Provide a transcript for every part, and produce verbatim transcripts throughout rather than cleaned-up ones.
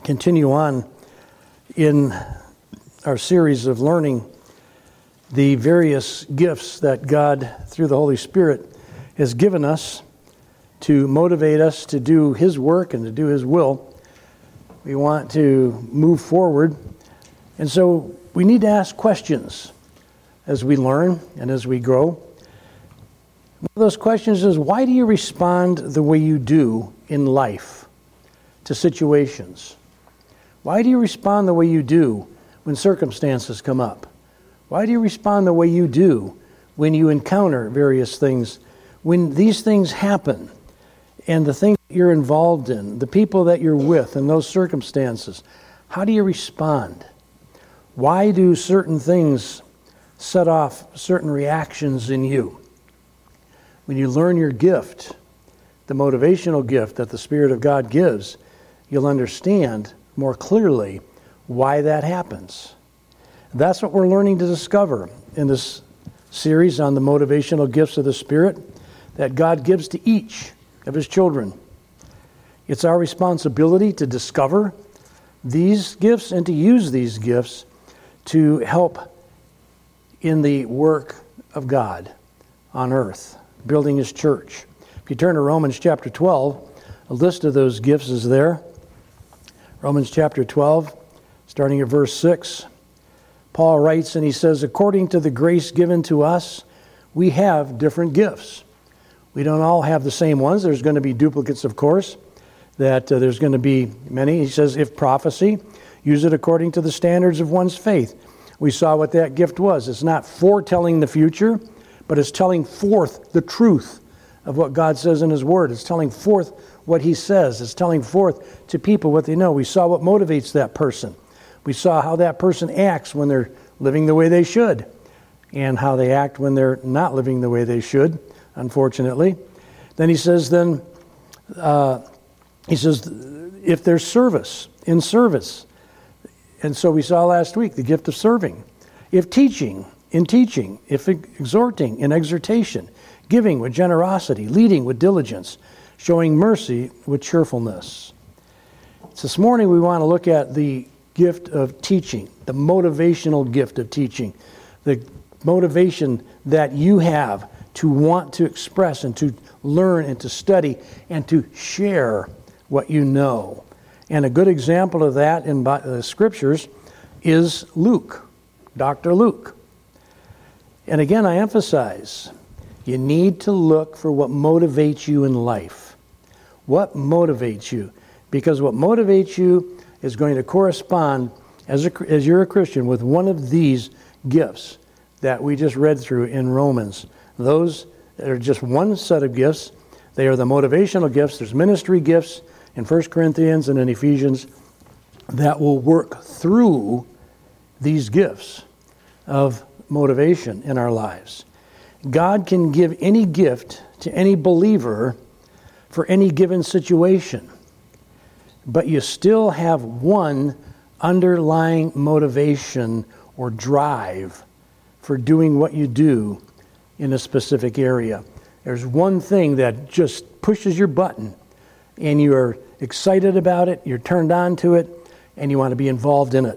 continue on in our series of learning the various gifts that God, through the Holy Spirit, has given us to motivate us to do His work and to do His will. We want to move forward, and so we need to ask questions as we learn and as we grow. One of those questions is, why do you respond the way you do in life to situations? Why do you respond the way you do when circumstances come up? Why do you respond the way you do when you encounter various things? When these things happen and the things that you're involved in, the people that you're with in those circumstances, how do you respond? Why do certain things set off certain reactions in you? When you learn your gift, the motivational gift that the Spirit of God gives, you'll understand more clearly why that happens. That's what we're learning to discover in this series on the motivational gifts of the Spirit that God gives to each of His children. It's our responsibility to discover these gifts and to use these gifts to help in the work of God on earth, building His church. If you turn to Romans chapter twelve, a list of those gifts is there. Romans chapter twelve, starting at verse six. Paul writes and he says, according to the grace given to us, we have different gifts. We don't all have the same ones. There's going to be duplicates, of course, that uh, there's going to be many. He says, if prophecy, use it according to the standards of one's faith. We saw what that gift was. It's not foretelling the future, but it's telling forth the truth of what God says in His Word. It's telling forth what He says. It's telling forth to people what they know. We saw what motivates that person. We saw how that person acts when they're living the way they should, and how they act when they're not living the way they should, unfortunately. Then he says, then, uh, he says, if there's service, in service. And so we saw last week the gift of serving. If teaching, in teaching. If exhorting, in exhortation. Giving with generosity. Leading with diligence. Showing mercy with cheerfulness. So this morning we want to look at the gift of teaching, the motivational gift of teaching, the motivation that you have to want to express and to learn and to study and to share what you know. And a good example of that in the Scriptures is Luke, Doctor Luke. And again, I emphasize, you need to look for what motivates you in life. What motivates you? Because what motivates you is going to correspond, as, a, as you're a Christian, with one of these gifts that we just read through in Romans. Those are just one set of gifts. They are the motivational gifts. There's ministry gifts in First Corinthians and in Ephesians that will work through these gifts of motivation in our lives. God can give any gift to any believer for any given situation. But you still have one underlying motivation or drive for doing what you do in a specific area. There's one thing that just pushes your button, and you're excited about it, you're turned on to it, and you want to be involved in it.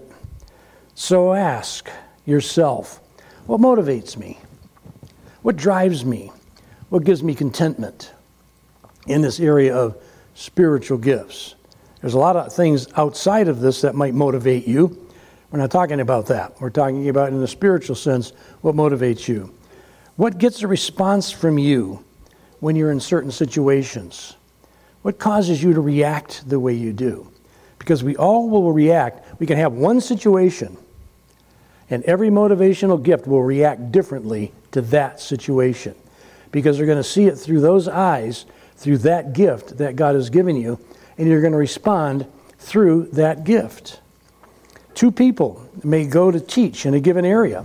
So ask yourself, what motivates me? What drives me? What gives me contentment in this area of spiritual gifts? There's a lot of things outside of this that might motivate you. We're not talking about that. We're talking about, in the spiritual sense, what motivates you. What gets a response from you when you're in certain situations? What causes you to react the way you do? Because we all will react. We can have one situation, and every motivational gift will react differently to that situation. Because they're going to see it through those eyes, through that gift that God has given you, and you're going to respond through that gift. Two people may go to teach in a given area.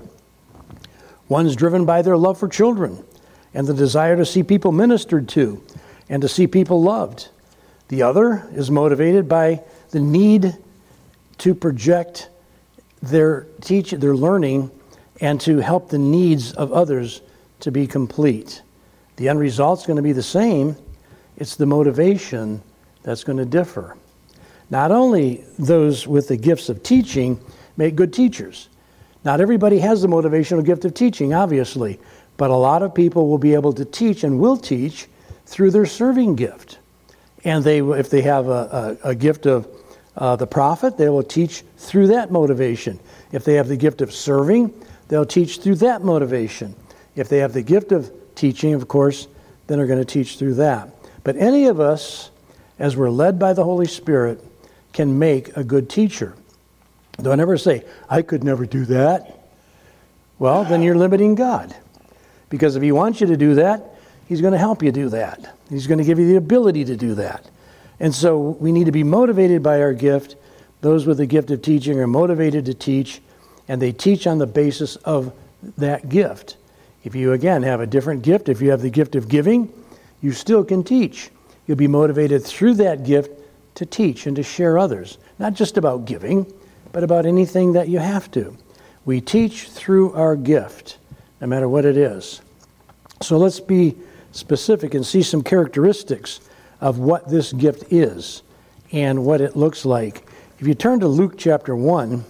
One's driven by their love for children and the desire to see people ministered to and to see people loved. The other is motivated by the need to project their teach, their learning and to help the needs of others to be complete. The end result's going to be the same. It's the motivation that's going to differ. Not only those with the gifts of teaching make good teachers. Not everybody has the motivational gift of teaching, obviously, but a lot of people will be able to teach and will teach through their serving gift. And they, if they have a, a, a gift of uh, the prophet, they will teach through that motivation. If they have the gift of serving, they'll teach through that motivation. If they have the gift of teaching, of course, then they're going to teach through that. But any of us, as we're led by the Holy Spirit, can make a good teacher. Don't ever say, I could never do that. Well, then you're limiting God. Because if he wants you to do that, he's going to help you do that. He's going to give you the ability to do that. And so we need to be motivated by our gift. Those with the gift of teaching are motivated to teach, and they teach on the basis of that gift. If you, again, have a different gift, if you have the gift of giving, you still can teach. You'll be motivated through that gift to teach and to share others. Not just about giving, but about anything that you have to. We teach through our gift, no matter what it is. So let's be specific and see some characteristics of what this gift is and what it looks like. If you turn to Luke chapter one,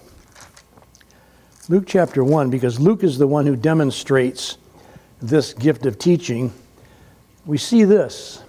Luke chapter one, because Luke is the one who demonstrates this gift of teaching, we see this.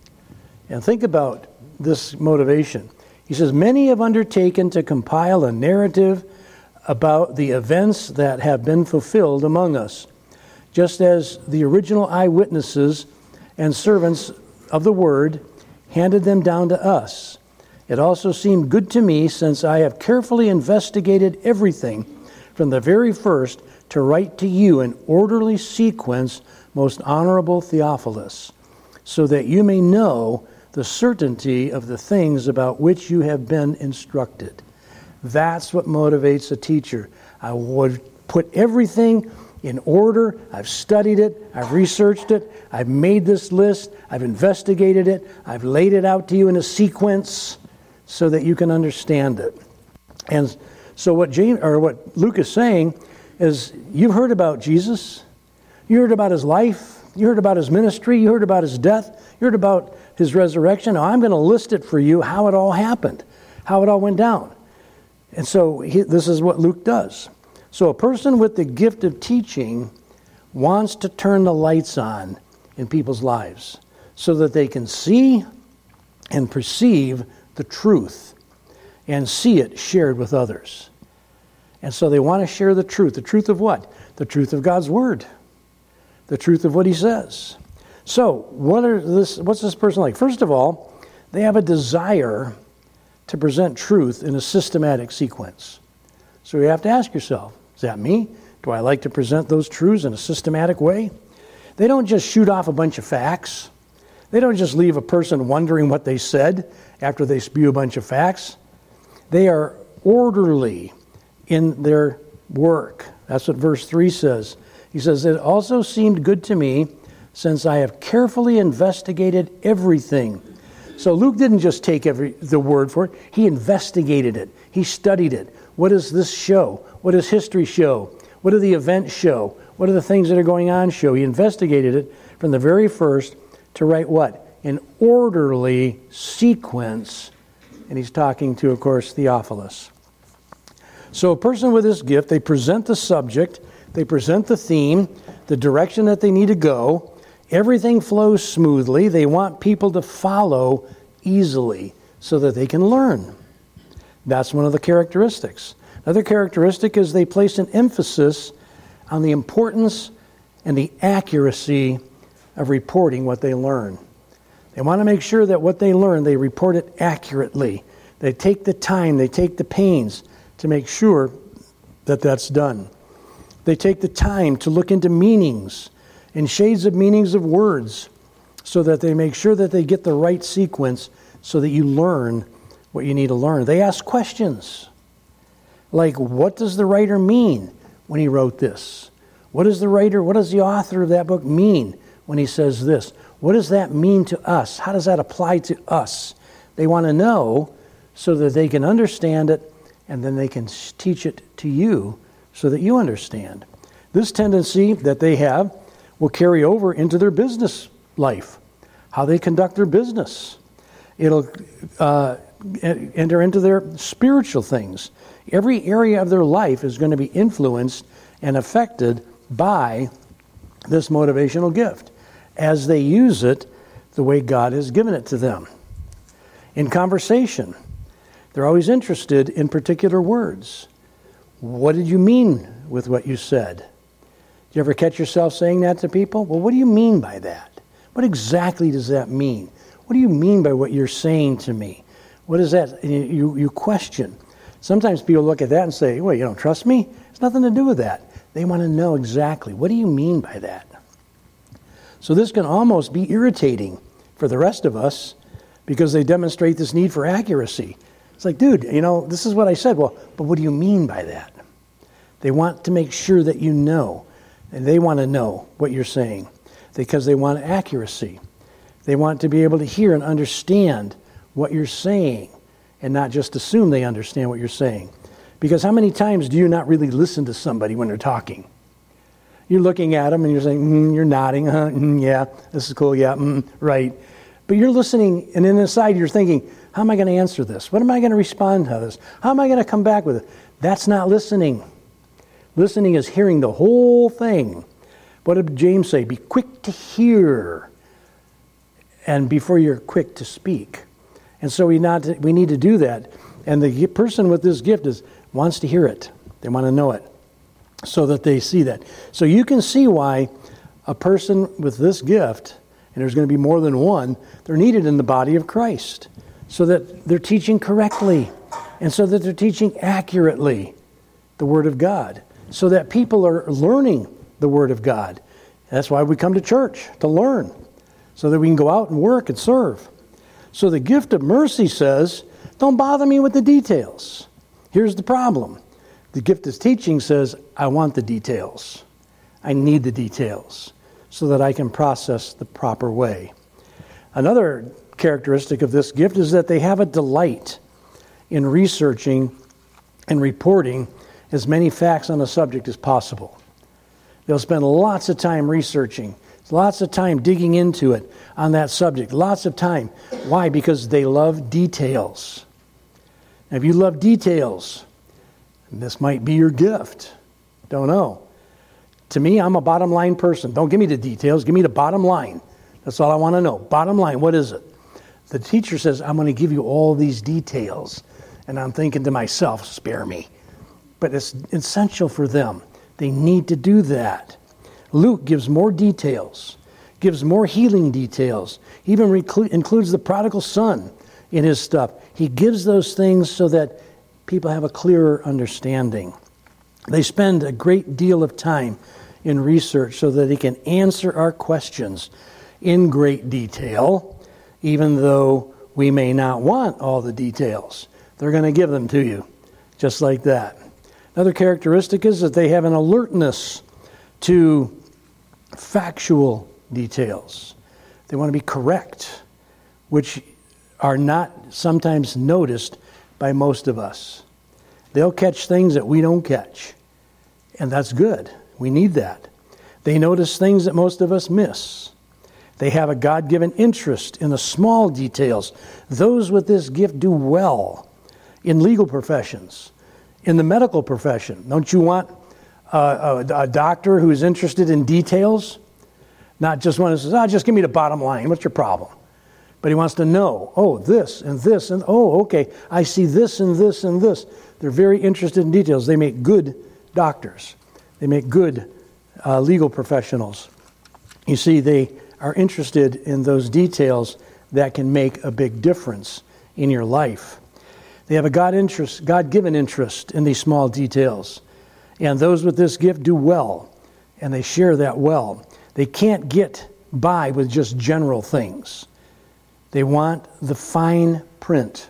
And think about this motivation. He says, many have undertaken to compile a narrative about the events that have been fulfilled among us, just as the original eyewitnesses and servants of the word handed them down to us. It also seemed good to me, since I have carefully investigated everything from the very first, to write to you in orderly sequence, most honorable Theophilus, so that you may know the certainty of the things about which you have been instructed. That's what motivates a teacher. I would put everything in order. I've studied it. I've researched it. I've made this list. I've investigated it. I've laid it out to you in a sequence so that you can understand it. And so what James, or what Luke is saying is, you've heard about Jesus. You heard about his life. You heard about his ministry. You heard about his death. You heard about his resurrection. Now I'm going to list it for you, how it all happened, how it all went down. And so he, this is what Luke does. So a person with the gift of teaching wants to turn the lights on in people's lives so that they can see and perceive the truth and see it shared with others. And so they want to share the truth. The truth of what? The truth of God's word. The truth of what he says. So what are this? What's this person like? First of all, they have a desire to present truth in a systematic sequence. So you have to ask yourself, is that me? Do I like to present those truths in a systematic way? They don't just shoot off a bunch of facts. They don't just leave a person wondering what they said after they spew a bunch of facts. They are orderly in their work. That's what verse three says. He says, it also seemed good to me, since I have carefully investigated everything. So Luke didn't just take every the word for it. He investigated it. He studied it. What does this show? What does history show? What do the events show? What are the things that are going on show? He investigated it from the very first to write what? An orderly sequence. And he's talking to, of course, Theophilus. So a person with this gift, they present the subject, they present the theme, the direction that they need to go. Everything flows smoothly. They want people to follow easily so that they can learn. That's one of the characteristics. Another characteristic is they place an emphasis on the importance and the accuracy of reporting what they learn. They want to make sure that what they learn, they report it accurately. They take the time, they take the pains to make sure that that's done. They take the time to look into meanings and shades of meanings of words so that they make sure that they get the right sequence so that you learn what you need to learn. They ask questions like, what does the writer mean when he wrote this? What does the writer, what does the author of that book mean when he says this? What does that mean to us? How does that apply to us? They want to know so that they can understand it, and then they can teach it to you so that you understand. This tendency that they have will carry over into their business life, how they conduct their business. It'll uh, enter into their spiritual things. Every area of their life is going to be influenced and affected by this motivational gift as they use it the way God has given it to them. In conversation, they're always interested in particular words. What did you mean with what you said? Do you ever catch yourself saying that to people? Well, what do you mean by that? What exactly does that mean? What do you mean by what you're saying to me? What is that? You, you question. Sometimes people look at that and say, well, you don't trust me? It's nothing to do with that. They want to know exactly, what do you mean by that? So this can almost be irritating for the rest of us because they demonstrate this need for accuracy. It's like, dude, you know, this is what I said. Well, but what do you mean by that? They want to make sure that you know, and they want to know what you're saying because they want accuracy. They want to be able to hear and understand what you're saying and not just assume they understand what you're saying. Because how many times do you not really listen to somebody when they're talking? You're looking at them and you're saying, mm, you're nodding, huh? Mm, yeah, this is cool, yeah, mm, right. But you're listening, and then inside you're thinking, how am I going to answer this? What am I going to respond to this? How am I going to come back with it? That's not listening. Listening is hearing the whole thing. What did James say? Be quick to hear, and before you're quick to speak. And so we not to, we need to do that. And the person with this gift is wants to hear it. They want to know it so that they see that. So you can see why a person with this gift, and there's going to be more than one, they're needed in the body of Christ so that they're teaching correctly and so that they're teaching accurately the Word of God, so that people are learning the Word of God. That's why we come to church, to learn, so that we can go out and work and serve. So the gift of mercy says, don't bother me with the details. Here's the problem. The gift of teaching says, I want the details. I need the details so that I can process the proper way. Another characteristic of this gift is that they have a delight in researching and reporting as many facts on a subject as possible. They'll spend lots of time researching, lots of time digging into it on that subject, lots of time. Why? Because they love details. Now, if you love details, this might be your gift. Don't know. To me, I'm a bottom line person. Don't give me the details. Give me the bottom line. That's all I want to know. Bottom line, what is it? The teacher says, I'm going to give you all these details. And I'm thinking to myself, spare me. But it's essential for them. They need to do that. Luke gives more details, gives more healing details, even reclu- includes the prodigal son in his stuff. He gives those things so that people have a clearer understanding. They spend a great deal of time in research so that he can answer our questions in great detail, even though we may not want all the details. They're going to give them to you, just like that. Another characteristic is that they have an alertness to factual details. They want to be correct, which are not sometimes noticed by most of us. They'll catch things that we don't catch, and that's good. We need that. They notice things that most of us miss. They have a God-given interest in the small details. Those with this gift do well in legal professions, in the medical profession. Don't you want a, a, a doctor who is interested in details? Not just one who says, oh, just give me the bottom line. What's your problem? But he wants to know, oh, this and this, and oh, okay, I see this and this and this. They're very interested in details. They make good doctors. They make good uh, legal professionals. You see, they are interested in those details that can make a big difference in your life. They have a God interest, God-given interest in these small details. And those with this gift do well, and they share that well. They can't get by with just general things. They want the fine print.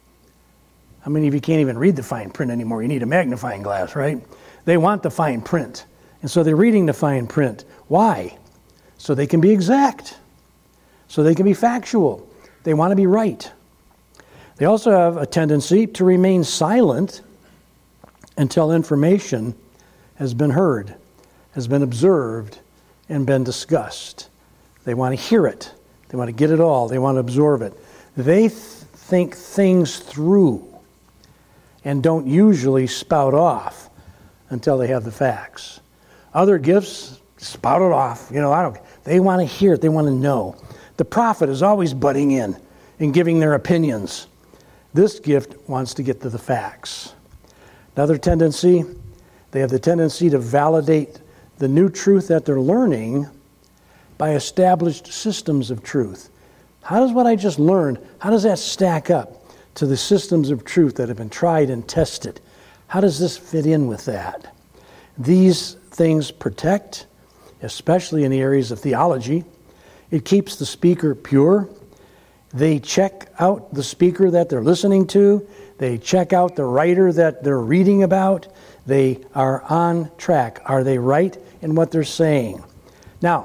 How many of you can't even read the fine print anymore? You need a magnifying glass, right? They want the fine print. And so they're reading the fine print. Why? So they can be exact. So they can be factual. They want to be right. They also have a tendency to remain silent until information has been heard, has been observed, and been discussed. They want to hear it. They want to get it all. They want to absorb it. they th- think things through and don't usually spout off until they have the facts. Other gifts spout it off. You know, I don't. They want to hear it. They want to know. The prophet is always butting in and giving their opinions. This gift wants to get to the facts. Another tendency, they have the tendency to validate the new truth that they're learning by established systems of truth. How does what I just learned, how does that stack up to the systems of truth that have been tried and tested? How does this fit in with that? These things protect, especially in the areas of theology. It keeps the speaker pure. They check out the speaker that they're listening to. They check out the writer that they're reading about. They are on track. Are they right in what they're saying? Now,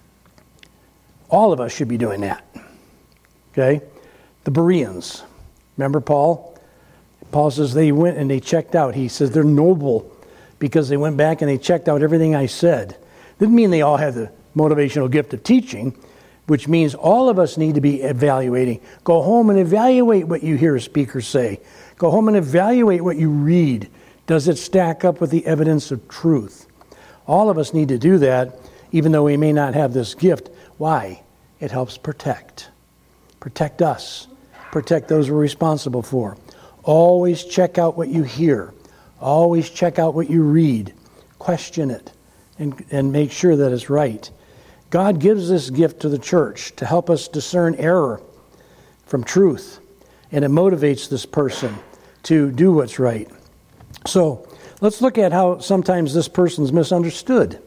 all of us should be doing that. Okay? The Bereans. Remember Paul? Paul says they went and they checked out. He says they're noble because they went back and they checked out everything I said. Didn't mean they all had the motivational gift of teaching, which means all of us need to be evaluating. Go home and evaluate what you hear a speaker say. Go home and evaluate what you read. Does it stack up with the evidence of truth? All of us need to do that, even though we may not have this gift. Why? It helps protect. Protect us. Protect those we're responsible for. Always check out what you hear. Always check out what you read. Question it and, and make sure that it's right. God gives this gift to the church to help us discern error from truth. And it motivates this person to do what's right. So let's look at how sometimes this person's misunderstood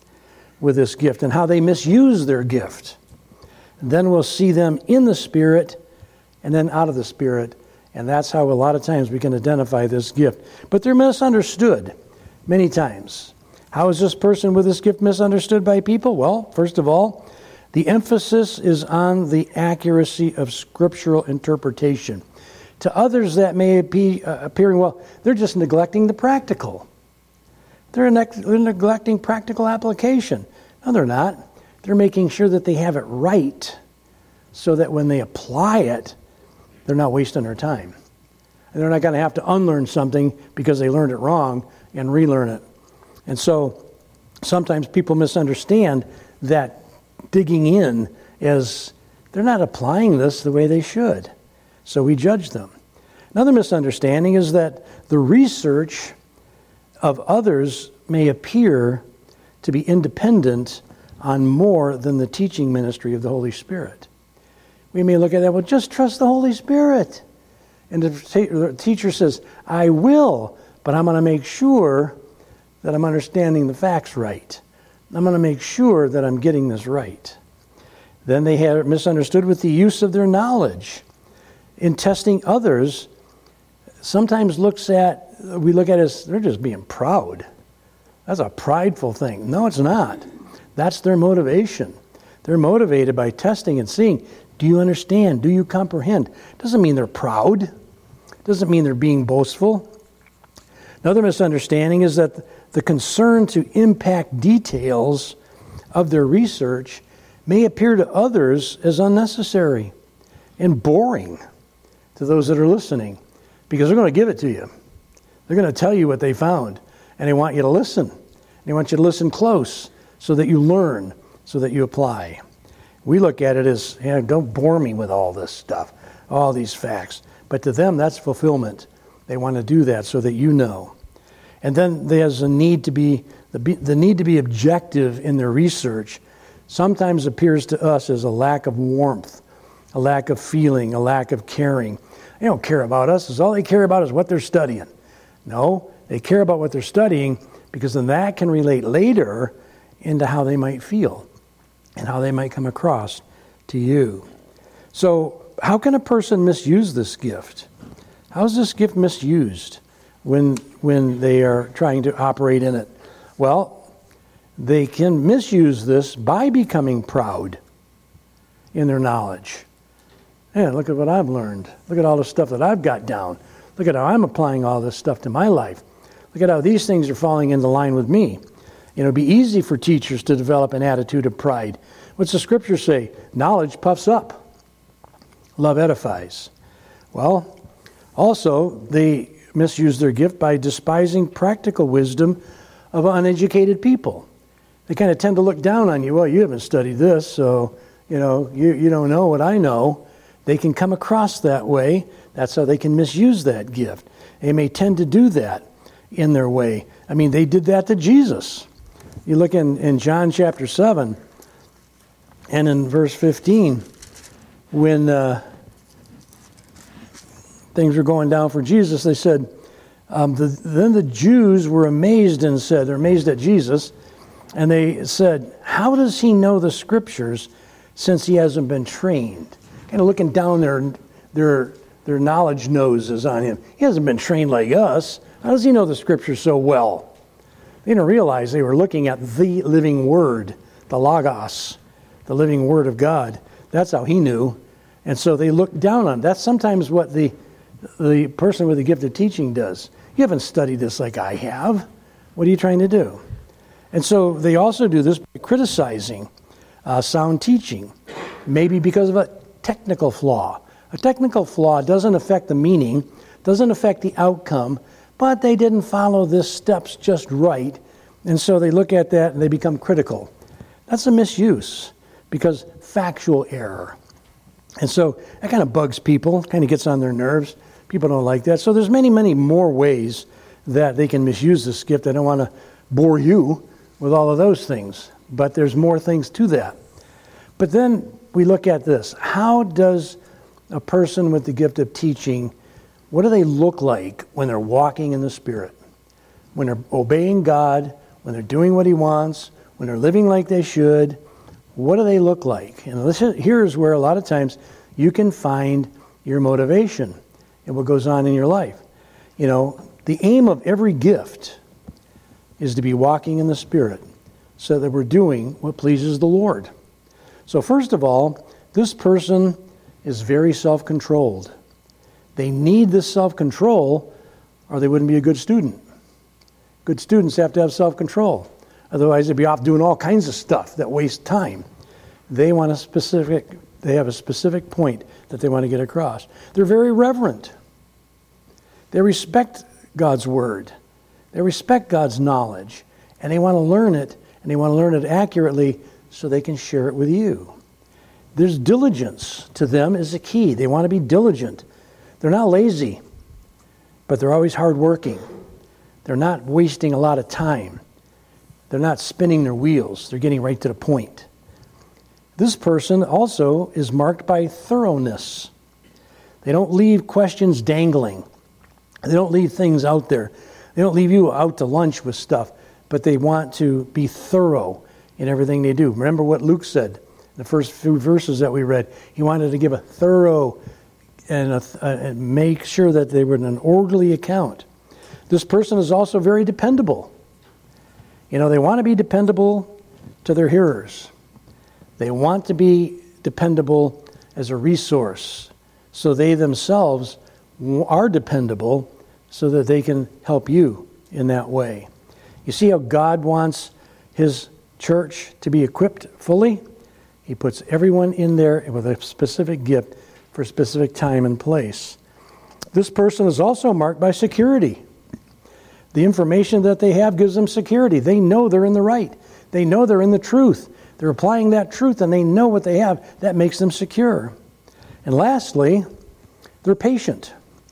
with this gift and how they misuse their gift. And then we'll see them in the Spirit and then out of the Spirit. And that's how a lot of times we can identify this gift. But they're misunderstood many times. How is this person with this gift misunderstood by people? Well, first of all, the emphasis is on the accuracy of scriptural interpretation. To others that may be uh, appearing, well, they're just neglecting the practical. They're, ne- they're neglecting practical application. No, they're not. They're making sure that they have it right so that when they apply it, they're not wasting their time. And they're not going to have to unlearn something because they learned it wrong and relearn it. And so sometimes people misunderstand that digging in as they're not applying this the way they should. So we judge them. Another misunderstanding is that the research of others may appear to be independent on more than the teaching ministry of the Holy Spirit. We may look at that, well, just trust the Holy Spirit. And the teacher says, I will, but I'm going to make sure that I'm understanding the facts right. I'm going to make sure that I'm getting this right. Then they have misunderstood with the use of their knowledge. In testing others, sometimes looks at, we look at it as they're just being proud. That's a prideful thing. No, it's not. That's their motivation. They're motivated by testing and seeing, do you understand? Do you comprehend? Doesn't mean they're proud. Doesn't mean they're being boastful. Another misunderstanding is that the concern to impact details of their research may appear to others as unnecessary and boring to those that are listening, because they're going to give it to you. They're going to tell you what they found, and they want you to listen. They want you to listen close so that you learn, so that you apply. We look at it as, you know, don't bore me with all this stuff, all these facts. But to them, that's fulfillment. They want to do that so that you know. And then there's a need to be, the, the need to be objective in their research sometimes appears to us as a lack of warmth, a lack of feeling, a lack of caring. They don't care about us. It's all they care about is what they're studying. No, they care about what they're studying because then that can relate later into how they might feel and how they might come across to you. So how can a person misuse this gift? How is this gift misused when when they are trying to operate in it? Well, they can misuse this by becoming proud in their knowledge. Yeah, look at what I've learned. Look at all the stuff that I've got down. Look at how I'm applying all this stuff to my life. Look at how these things are falling into line with me. You know, it'd be easy for teachers to develop an attitude of pride. What's the scripture say? Knowledge puffs up. Love edifies. Well, also, they misuse their gift by despising practical wisdom of uneducated people. They kind of tend to look down on you. Well, you haven't studied this, so, you know, you, you don't know what I know. They can come across that way. That's how they can misuse that gift. They may tend to do that in their way. I mean, they did that to Jesus. You look in, in John chapter seven and in verse fifteen, when uh, things were going down for Jesus, they said, um, the, then the Jews were amazed and said, they're amazed at Jesus, and they said, how does he know the scriptures since he hasn't been trained? Kind of looking down their, their, their knowledge noses on him. He hasn't been trained like us. How does he know the scriptures so well? They didn't realize they were looking at the living word, the Logos, the living word of God. That's how he knew. And so they looked down on it. That's sometimes what the, the person with the gift of teaching does. You haven't studied this like I have. What are you trying to do? And so they also do this by criticizing uh, sound teaching, maybe because of a technical flaw. A technical flaw doesn't affect the meaning, doesn't affect the outcome, but they didn't follow the steps just right, and so they look at that and they become critical. That's a misuse, because factual error. And so that kind of bugs people, kind of gets on their nerves. People don't like that. So there's many, many more ways that they can misuse this gift. I don't want to bore you with all of those things, but there's more things to that. But then we look at this. How does a person with the gift of teaching, what do they look like when they're walking in the Spirit? When they're obeying God, when they're doing what he wants, when they're living like they should, what do they look like? And listen, here's where a lot of times you can find your motivation and what goes on in your life. You know, the aim of every gift is to be walking in the Spirit so that we're doing what pleases the Lord. So first of all, this person is very self-controlled. They need this self-control or they wouldn't be a good student. Good students have to have self-control. Otherwise, they'd be off doing all kinds of stuff that wastes time. They want a specific, they have a specific point that they want to get across. They're very reverent. They respect God's word. They respect God's knowledge. And they want to learn it, and they want to learn it accurately so they can share it with you. There's diligence to them is the key. They want to be diligent. They're not lazy, but they're always hardworking. They're not wasting a lot of time. They're not spinning their wheels. They're getting right to the point. This person also is marked by thoroughness. They don't leave questions dangling. They don't leave things out there. They don't leave you out to lunch with stuff, but they want to be thorough in everything they do. Remember what Luke said, the first few verses that we read. He wanted to give a thorough and, a, and make sure that they were in an orderly account. This person is also very dependable. You know, they want to be dependable to their hearers. They want to be dependable as a resource. So they themselves are dependable so that they can help you in that way. You see how God wants his church to be equipped fully? He puts everyone in there with a specific gift for a specific time and place. This person is also marked by security. The information that they have gives them security. They know they're in the right. They know they're in the truth. They're applying that truth and they know what they have. That makes them secure. And lastly, they're patient.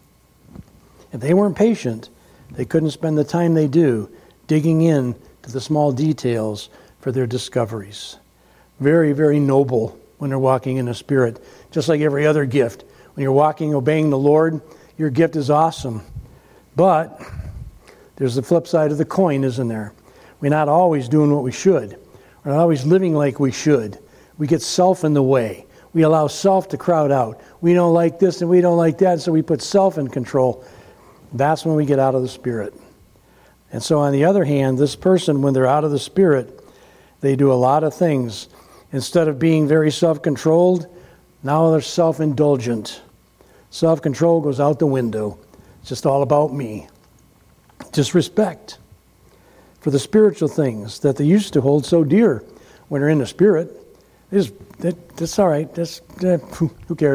If they weren't patient, they couldn't spend the time they do digging in to the small details for their discoveries. Very, very noble when they're walking in the Spirit. Just like every other gift. When you're walking, obeying the Lord, your gift is awesome. But there's the flip side of the coin, isn't there? We're not always doing what we should. We're not always living like we should. We get self in the way. We allow self to crowd out. We don't like this and we don't like that, so we put self in control. That's when we get out of the Spirit. And so on the other hand, this person, when they're out of the Spirit, they do a lot of things. Instead of being very self-controlled, now they're self-indulgent. Self-control goes out the window. It's just all about me. Disrespect for the spiritual things that they used to hold so dear when they're in the Spirit. It's, it, it's all right. That's, uh, who cares?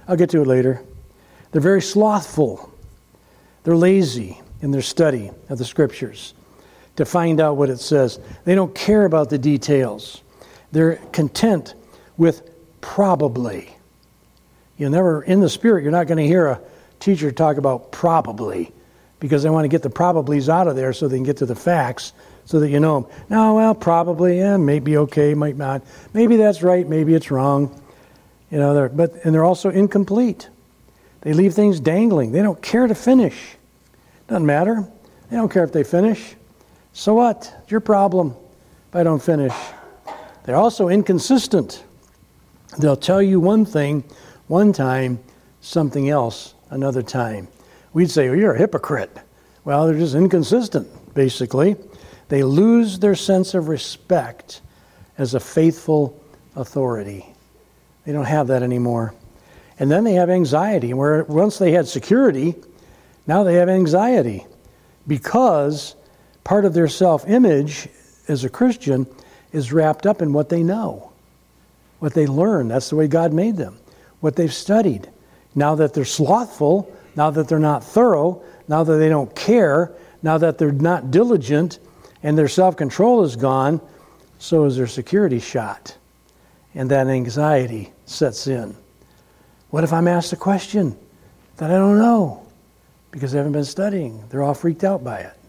I'll get to it later. They're very slothful. They're lazy in their study of the Scriptures to find out what it says. They don't care about the details. They're content with probably. You'll never, in the Spirit, you're not going to hear a teacher talk about probably, because they want to get the probablys out of there so they can get to the facts so that you know them. No, well, probably, yeah, maybe okay, might not. Maybe that's right, maybe it's wrong. You know, they're, but and they're also incomplete. They leave things dangling. They don't care to finish. Doesn't matter. They don't care if they finish. So what? It's your problem if I don't finish. They're also inconsistent. They'll tell you one thing one time, something else another time. We'd say, well, you're a hypocrite. Well, they're just inconsistent, basically. They lose their sense of respect as a faithful authority. They don't have that anymore. And then they have anxiety. Where once they had security, now they have anxiety because part of their self-image as a Christian is wrapped up in what they know, what they learn. That's the way God made them, what they've studied. Now that they're slothful, now that they're not thorough, now that they don't care, now that they're not diligent, and their self-control is gone, so is their security shot. And that anxiety sets in. What if I'm asked a question that I don't know? Because they haven't been studying. They're all freaked out by it.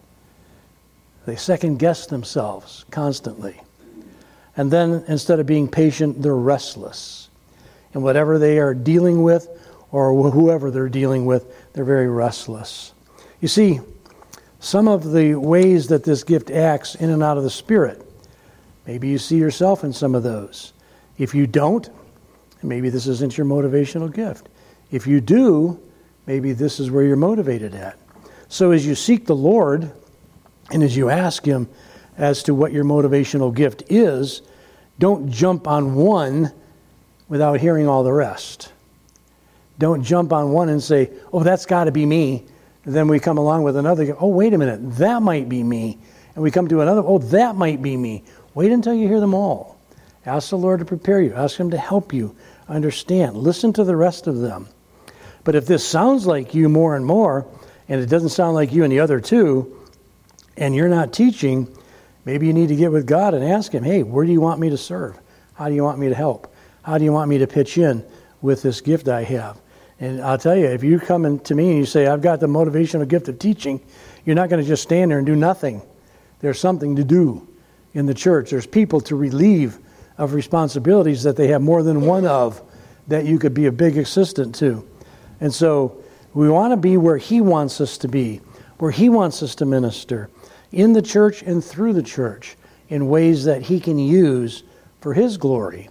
They second-guess themselves constantly. And then, instead of being patient, they're restless. And whatever they are dealing with, or whoever they're dealing with, they're very restless. You see, some of the ways that this gift acts in and out of the Spirit, maybe you see yourself in some of those. If you don't, maybe this isn't your motivational gift. If you do, maybe this is where you're motivated at. So as you seek the Lord, and as you ask Him as to what your motivational gift is, don't jump on one without hearing all the rest. Don't jump on one and say, oh, that's got to be me. And then we come along with another, oh, wait a minute, that might be me. And we come to another, oh, that might be me. Wait until you hear them all. Ask the Lord to prepare you. Ask Him to help you understand. Listen to the rest of them. But if this sounds like you more and more, and it doesn't sound like you and the other two, and you're not teaching, maybe you need to get with God and ask Him, hey, where do you want me to serve? How do you want me to help? How do you want me to pitch in with this gift I have? And I'll tell you, if you come in to me and you say, I've got the motivational gift of teaching, you're not going to just stand there and do nothing. There's something to do in the church. There's people to relieve of responsibilities that they have more than one of that you could be a big assistant to. And so we want to be where He wants us to be, where He wants us to minister, in the church and through the church, in ways that He can use for His glory.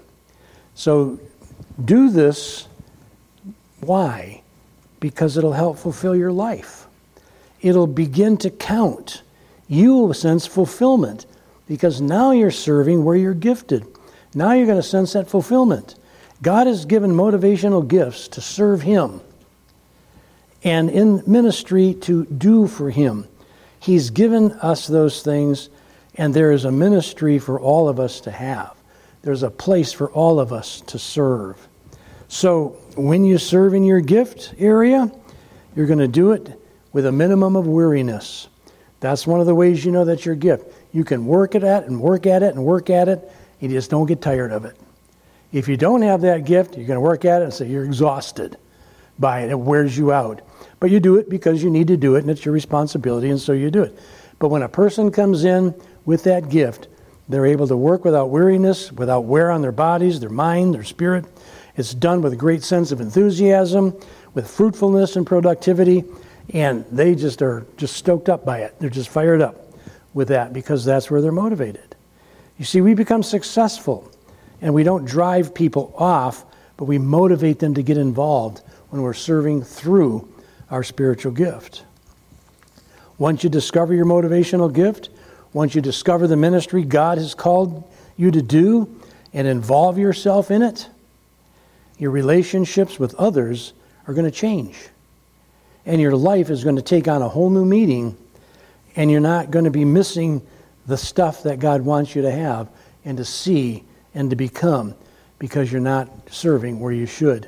So do this. Why? Because it'll help fulfill your life. It'll begin to count. You will sense fulfillment because now you're serving where you're gifted. Now you're going to sense that fulfillment. God has given motivational gifts to serve Him and in ministry to do for Him. He's given us those things, and there is a ministry for all of us to have. There's a place for all of us to serve. So when you serve in your gift area, you're going to do it with a minimum of weariness. That's one of the ways you know that's your gift. You can work at it and work at it and work at it. You just don't get tired of it. If you don't have that gift, you're going to work at it and say you're exhausted by it. It wears you out. But you do it because you need to do it, and it's your responsibility, and so you do it. But when a person comes in with that gift, they're able to work without weariness, without wear on their bodies, their mind, their spirit. It's done with a great sense of enthusiasm, with fruitfulness and productivity, and they just are just stoked up by it. They're just fired up with that because that's where they're motivated. You see, we become successful, and we don't drive people off, but we motivate them to get involved when we're serving through our spiritual gift. Once you discover your motivational gift, once you discover the ministry God has called you to do and involve yourself in it, your relationships with others are going to change. And your life is going to take on a whole new meaning, and you're not going to be missing the stuff that God wants you to have and to see and to become because you're not serving where you should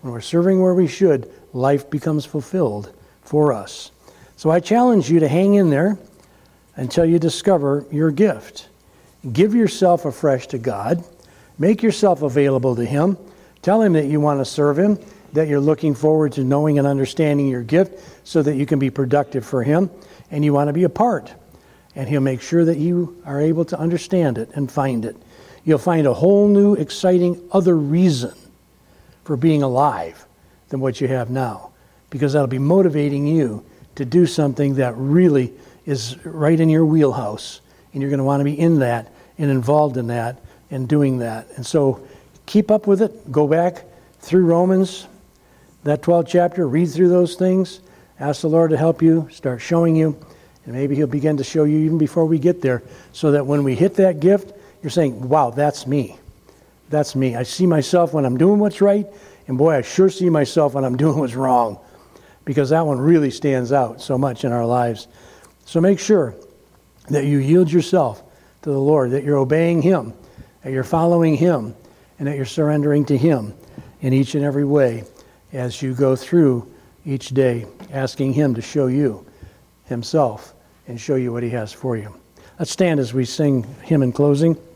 when we're serving where we should, life becomes fulfilled for us. So I challenge you to hang in there until you discover your gift. Give yourself afresh to God. Make yourself available to Him. Tell Him that you want to serve Him, that you're looking forward to knowing and understanding your gift so that you can be productive for Him, and you want to be a part. And He'll make sure that you are able to understand it and find it. You'll find a whole new, exciting other reason for being alive than what you have now, because that'll be motivating you to do something that really is right in your wheelhouse, and you're going to want to be in that and involved in that and doing that. And so keep up with it. Go back through Romans, that twelfth chapter, read through those things, ask the Lord to help you, start showing you, and maybe He'll begin to show you even before we get there, so that when we hit that gift, you're saying, wow, that's me. That's me. I see myself when I'm doing what's right, and boy, I sure see myself when I'm doing what's wrong, because that one really stands out so much in our lives. So make sure that you yield yourself to the Lord, that you're obeying Him, that you're following Him, and that you're surrendering to Him in each and every way as you go through each day, asking Him to show you Himself and show you what He has for you. Let's stand as we sing hymn in closing.